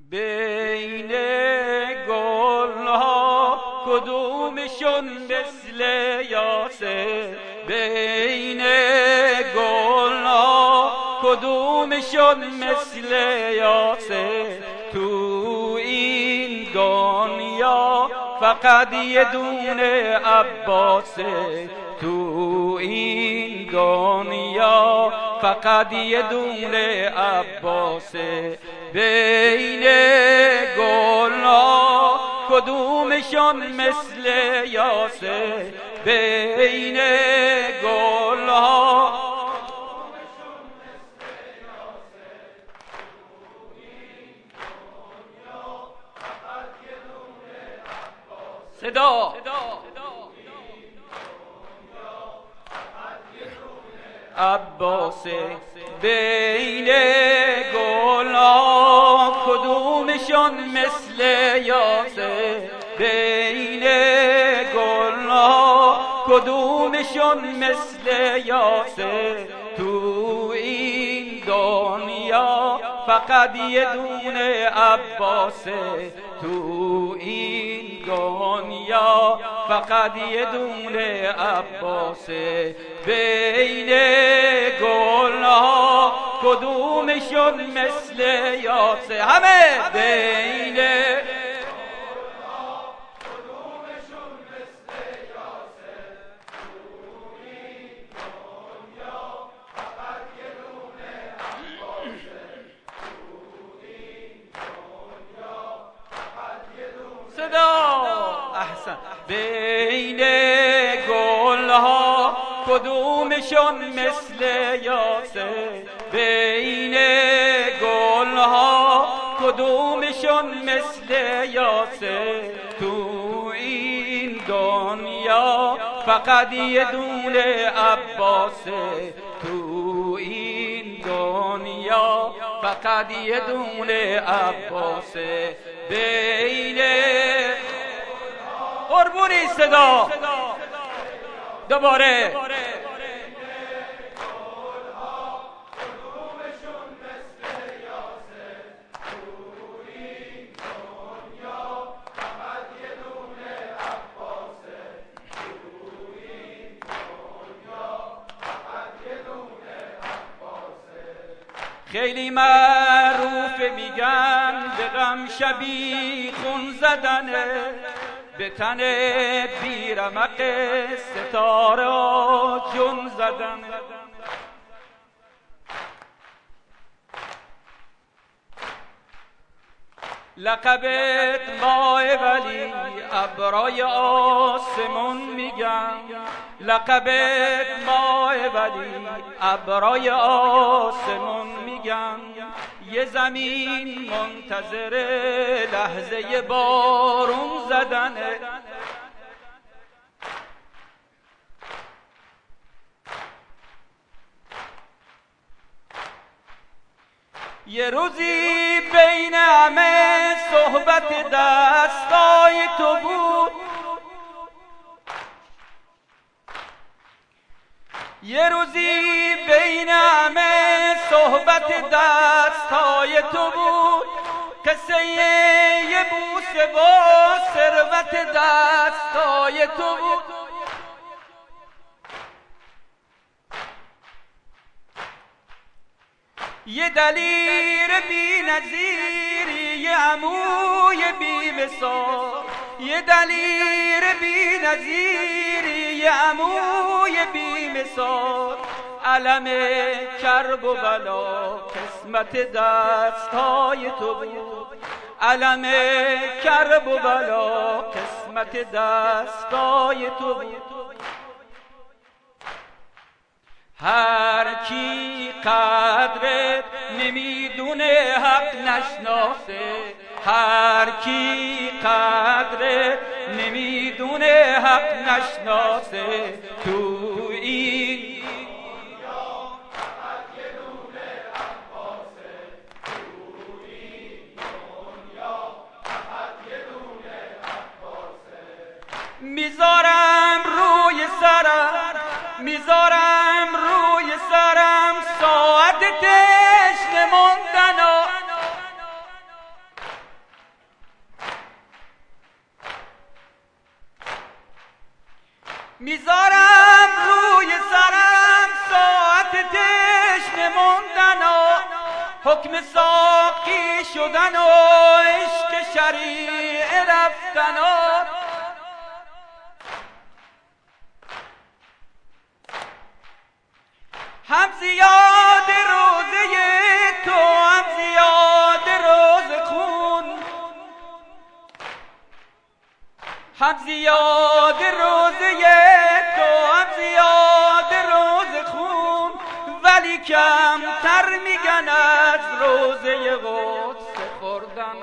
بین گلها کدومشون مثل یاسر؟ بین گلها کدومشون مثل یاسر؟ تو این دنیا فقط یه دونه عباسه، تو این دنیا فقط یه دونه عباسه. بین گلها کدومشون مثل یاسر؟ بین گلها صدا عباسه. بین گلها کدومشون مثل یاسر؟ بین گلها کدومشون مثل یاسر؟ تو این دنیا فقط یه دونه عباسه، تو این دنیا فقط یه دونه عباسه. بین گلها کدومشون مثل یاسر؟ همه بین احسن. بین گلها کدومشون مثل یاسر؟ بین گلها کدومشون مثل یاسر؟ تو این دنیا فقط یه دونه عباسه، تو این دنیا فقط یه دونه عباسه. بین قربونی صدا دوباره خیلی معروف میگن به غم شبی خون زدنه، به تن بیرمق ستاره جون زدنه. لقبت ماه ولی ابرای آسمون میگن، لقبت ماه ولی ابرای آسمون میگن. یه زمین منتظر لحظه بارون زدنه، یه روزی بین همه صحبت دستای تو بود، یه روزی بین همه صحبت دستای تو بود. قصه یه بوسه با ثروت دستای تو بود. یه دلیر بی نظیری، یه عموی بی مثال، یه دلیر بی نظیری، یه عموی بی مثال. علم کرب و بلا قسمت دستای تو بود، علم کرب و بلا قسمت دستای تو بود. هر کی قدرت نمیدونه حق نشناسه، هر کی قدرت نمیدونه حق نشناسه. تو این دنیا فقط یه دونه عباسه، تو این دنیا فقط یه دونه عباسه. میذارم روی سرم، میذارم روی سرم ساعت تشنه موندن، میذارم روی سرم ساعت تشنه موندن و حکم ساقی شدن و عشق شریع رفتن و هم زیاد روزه تو هم زیاد روز خون، هم زیاد روزه تو هم زیاد روز خون، ولی کمتر میگن از روزه قدس خوردن.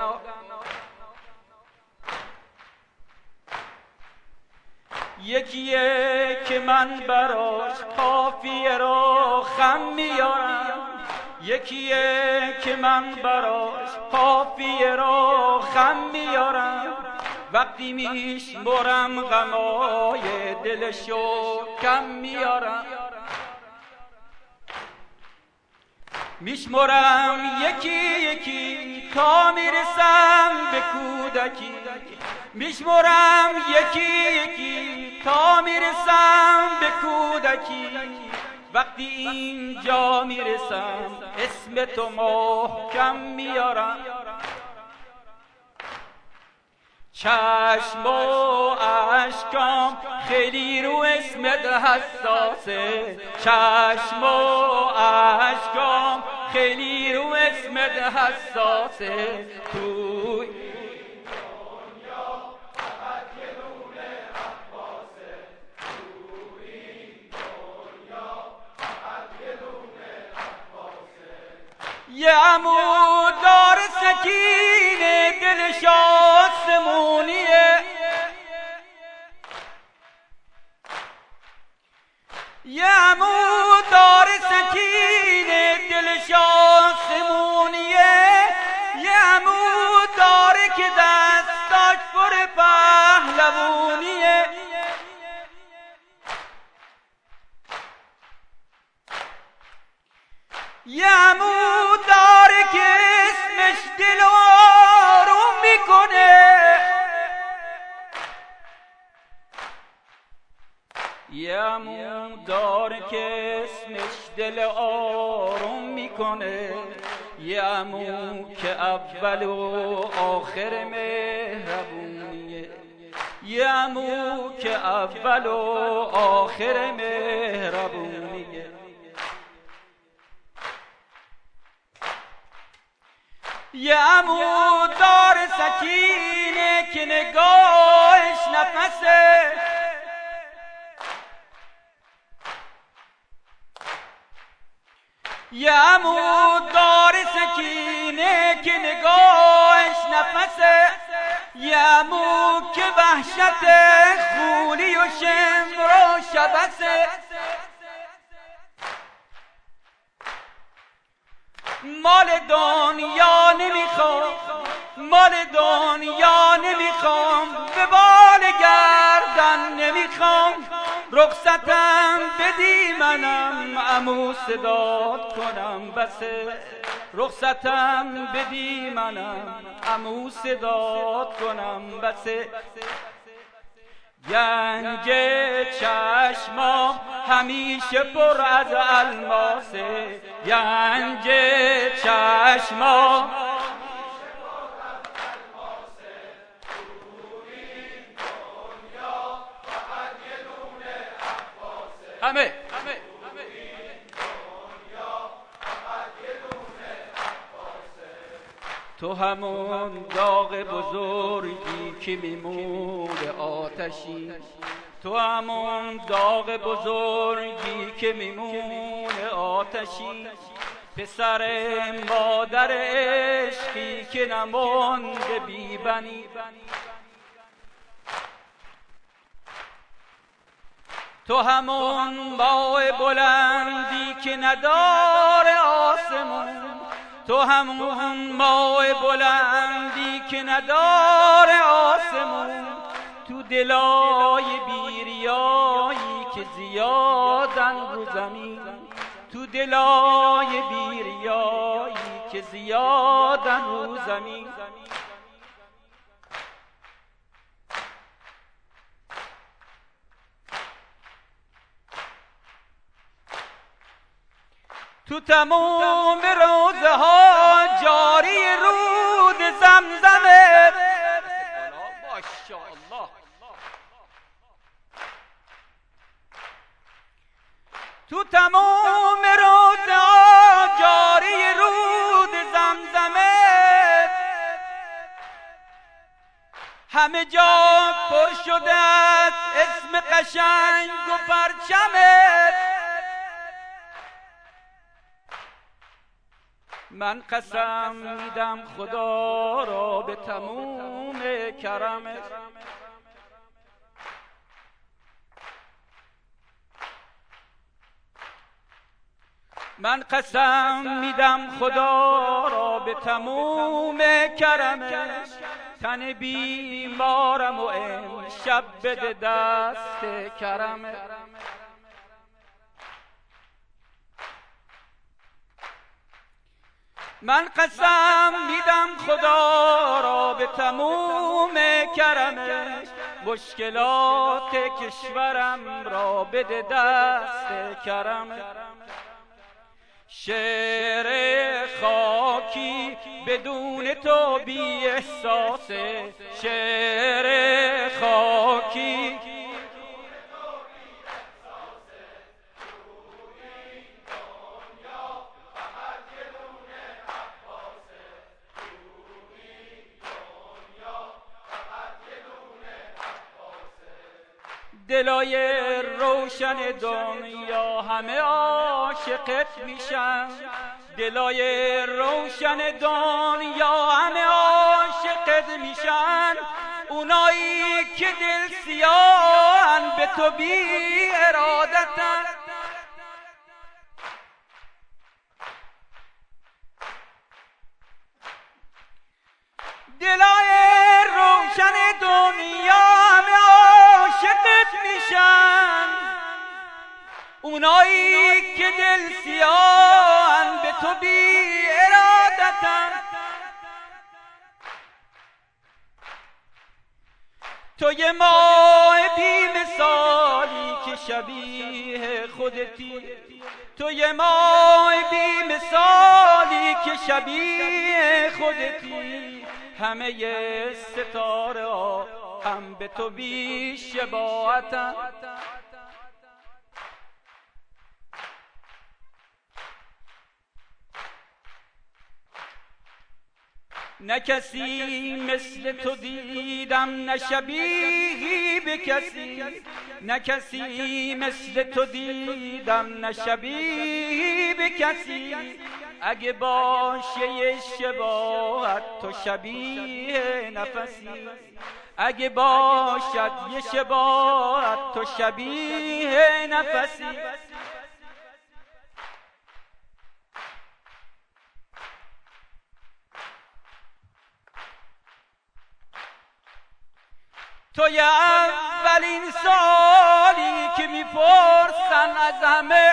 یکیه که من براش قافیه را خم میارم، یکیه که من براش قافیه را خم میارم، وقتی میشمرم غمای دلشو کم میارم. میشمرم یکی یکی تا میرسم به کودکی، میشمرم یکی یکی تا میرسم به کودکی، وقتی اینجا میرسم اسم تو محکم میارم. چشم و اشکام خیلی رو اسمت حساسه، چشم و اشکام خیلی رو اسمت حساسه. توی دنیا فقط یه دونه عباسه، توی دنیا فقط یه دونه عباسه. یه عمود دار سکینه دلش آسمونیه، یه عمود دار سکینه دلش آسمونیه، یه عمود داره که دستاش پر پهلوونیه. یه عمود داره که اسمش دل آروم میکنه، یه عمود داره که اسمش دل آروم میکنه، یه عمود که اول و آخر مهربونیه، یه عمود که اول و آخر مهربونیه. یه عمود دار سکینه که نگاهش نفسه، یه عمود دار سکینه که نگاهش نفسه، یه عمود که وحشت خولی و شمر و شبسه. مال دنیا نمیخوام، مال دنیا نمیخوام، به بال گردن نمیخوام، رخصتم بدی منم عمو صدات کنم بسه، رخصتم بدی منم عمو صدات کنم بسه. گنج چشمام همیشه پر از الماسه، گنج چشمام همیشه پر از الماسه. توی این دنیا فقط یه دونه عباسه، همه توی این دنیا فقط یه دونه عباسه. تو همون داغ بزرگی که میمونه آتشی، تو همون داغ بزرگی که میمونه آتشی، پسر مادر عشقی که نمونده بیبنی. تو همون ماه بلندی که نداره آسمون، تو همون ماه بلندی که نداره آسمون، تو دلای بیریایی که زیادن رو زمین، تو دلای بیریایی که زیادن رو زمین. تو تمام روزه ها جاری رود زمزمه. ماشاءالله. تو تمام روزه ها جاری رود زمزمه، همه جا پر شده است اسم قشنگ و پرچمت. من قسم میدم خدا را به تموم کرمت. من قسم میدم خدا را به تموم کرمش، تن بیمارم و امشب بده دست کرمت. من قسم میدم خدا را به تموم کرمش، مشکلات کشورم را بده دست کرمت. شعر خاکی بدون تو بی احساسه، شعر خاکی دلای روشن دنیا همه عاشقت میشن، دلای روشن دنیا همه عاشقت میشن، اونایی که دل سیاهن به تو بی ارادتن. دلای روشن دنیا همه عاشقت میشن، اونایی که دل سیاهن به تو بی ارادتن. تو یه ماه بی مثالی که شبیه خودتی، تو یه ماه بی مثالی که شبیه خودتی، همه ستاره ها هم به تو بی شباهتن. نه کسی مثل تو دیدم، نه شبیهی به کسی، نه کسی مثل تو دیدم، نه شبیهی به کسی. اگه باشه یه شباهت تو شبیه نفسی، اگه باشد یه شباهت تو شبیه نفسی. توی اولین سالی که میپرسن از همه،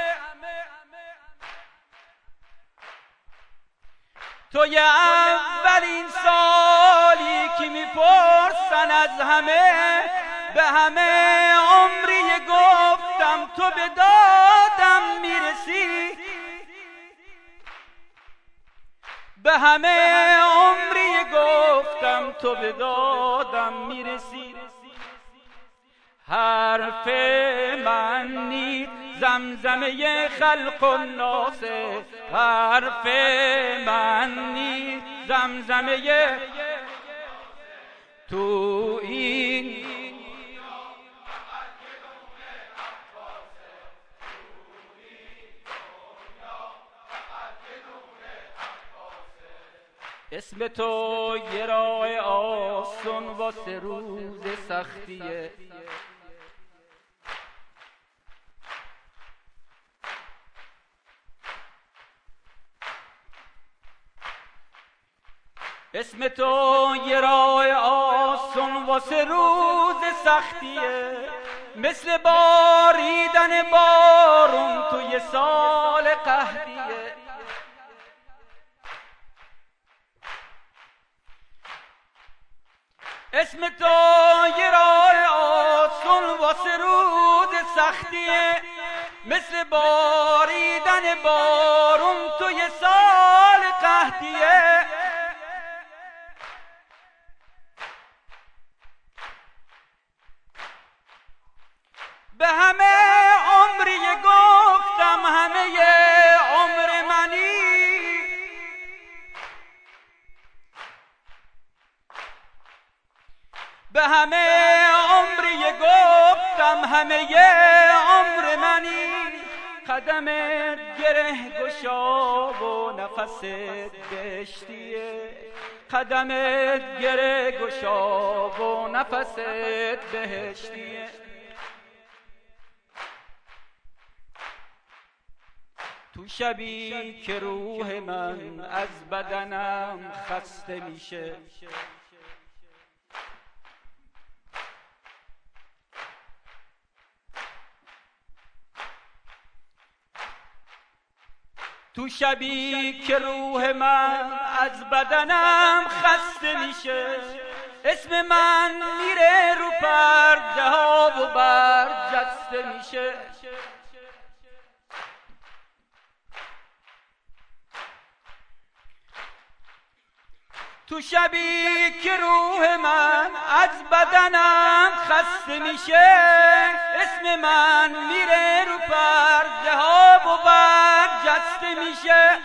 توی اولین سالی که میپرسن از همه، به همه عمری گفتم تو به دادم میرسی، به همه عمری گفتم تو به دادم میرسی. حرف من نیست زمزمه خلق الناس، حرف من نیست زمزمه تو این اسم تو یه راه آسون واسه روز سختیه، اسم تو یه راه آسون واسه روز سختیه، مثل باریدن بارون توی سال قحطیه. اسم تو یه راه آسون واسه روز سختیه، مثل باریدن بارون توی سال قحطیه. به همه عمری گفتم همه عمر منی، به همه عمری گفتم همه عمر منی. قدمت گره گشا و نفست بهشتیه، قدمت گره گشا و نفست بهشتیه. تو شبی که روح من از بدنم خسته میشه، تو شبی که روح من از بدنم خسته میشه، اسم من میره رو پرده ها و برجسته میشه. تو شبی که روح من از بدنم خسته میشه، اسم من میره رو پرده ها و برجسته میشه.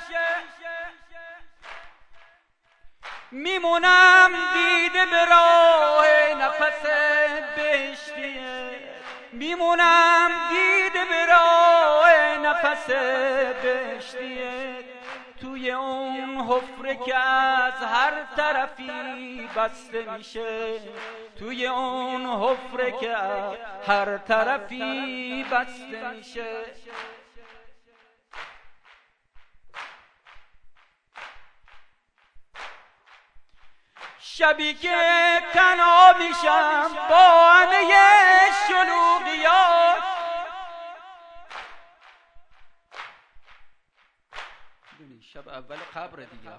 میمونم دیده به راه نفس بهشتیه، میمونم دیده به راه نفس بهشتیه. توی اون حفره که از هر طرفی بسته میشه، توی اون حفره که از هر طرفی بسته میشه. شبی که تنها میشم با همه شلوغیات، شب اول قبر دیگه،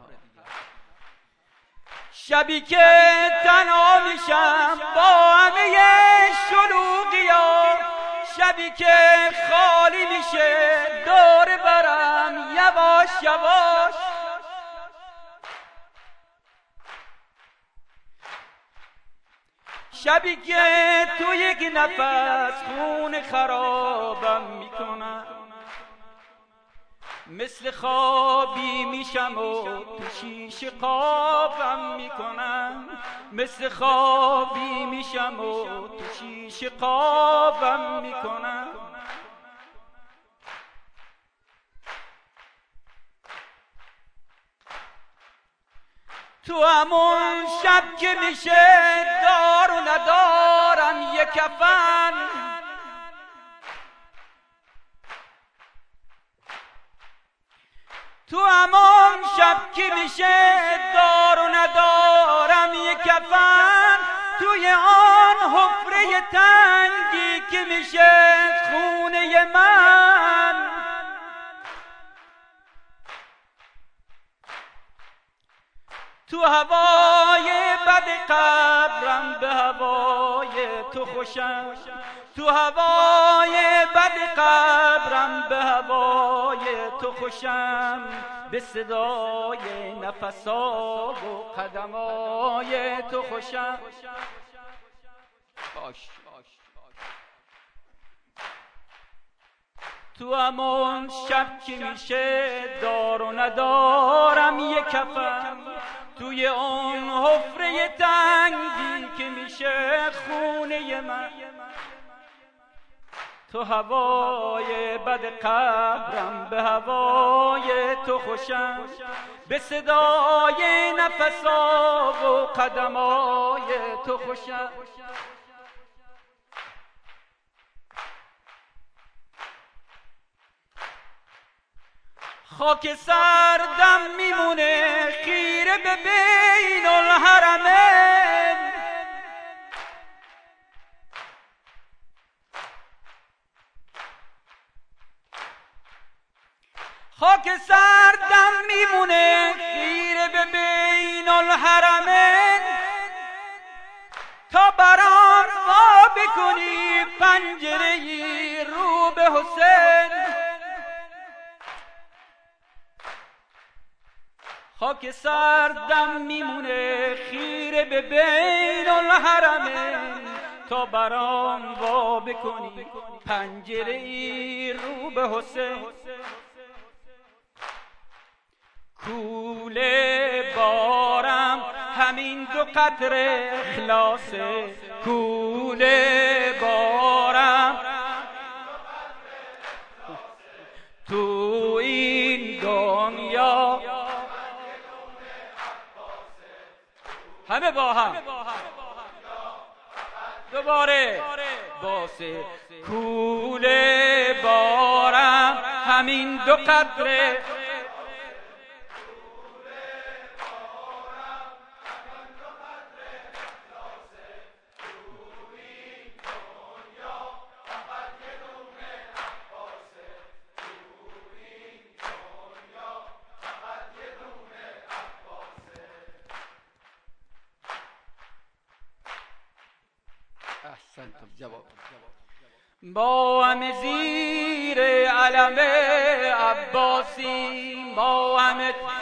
شبی که تنها میشم با همه شلوغیات، شبی که خالی میشه دور برم یواش یواش، شبی که تو یک نفس خون خرابم میکنم، مثل خوابی میشم و تو شیشه خوابم میکنم، مثل خوابی میشم و تو شیشه خوابم میکنم. تو همون شب که میشه دار و ندارم یک کفن، تو همون شب که میشه دار و ندارم یک کفن، توی آن حفره تنگی که میشه خونه من، تو هوای بد قبرم به هوای تو خوشم، تو هوای بد قبرم به هوای تو خوشم، به صدای نفسا و قدمای تو خوشم. تو همون شب که میشه دار و ندارم یک کفن، توی اون حفره تنگی که میشه خونه من، تو هوای بد قبرم به هوای تو خوشم، به صدای نفسا و قدمای تو خوشم. خاک سردم میمونه خیره به بین الحرمین، خاک سردم میمونه خیره به بین الحرمین، تا برام وا بکنی پنجره رو به حسین. حسین خاک سردم میمونه خیره به بین الحرمه تا برام وا بکنی پنجره ای رو به حسین کوله بارم همین دو قطره اخلاصه کوله بارم تو این دنیا همه با هم دوباره باسه کوله بارم همین دو قطره احسنتم جواب با هم زیر علم عباسی با هم